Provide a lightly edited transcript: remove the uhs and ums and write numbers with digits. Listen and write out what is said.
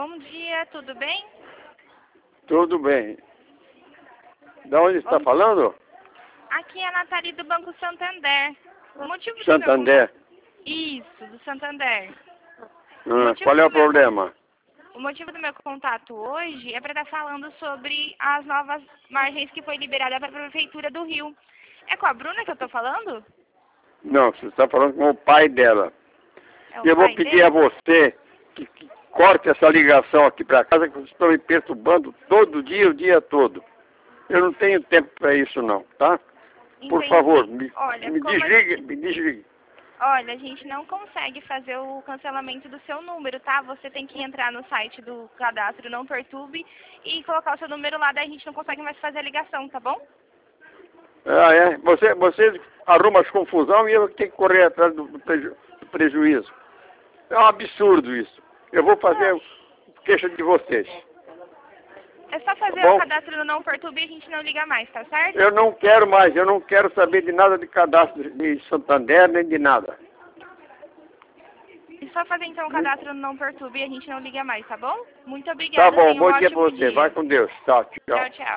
Bom dia, tudo bem? Tudo bem. Da onde está falando? Aqui é a Nathalie do Banco Santander. O motivo do Santander. Isso, do Santander. Qual é o problema? O motivo do meu contato hoje é para estar falando sobre as novas margens que foi liberada para a Prefeitura do Rio. É com a Bruna que eu estou falando? Não, você está falando com o pai dela. É o Eu vou pai pedir dele? a você que corte essa ligação aqui para casa, que vocês estão me perturbando todo dia, o dia todo. Eu não tenho tempo para isso não, tá? Por Entendi. favor, Olha, me desligue, me desligue. Olha, a gente não consegue fazer o cancelamento do seu número, tá? Você tem que entrar no site do cadastro Não Perturbe e colocar o seu número lá, daí a gente não consegue mais fazer a ligação, tá bom? Ah, é? Você arruma as confusão e eu tenho que correr atrás do prejuízo. É um absurdo isso. Eu vou fazer queixa de vocês. É só fazer Tá bom? o cadastro no Não Perturbe e a gente não liga mais, tá certo? Eu não quero mais, eu não quero saber de nada de cadastro de Santander, nem de nada. É só fazer então o cadastro no Não Perturbe e a gente não liga mais, tá bom? Muito Tá obrigada, bom, tenha um bom dia pra ótimo você. dia. Vai com Deus. Tchau, tchau. Tchau, tchau.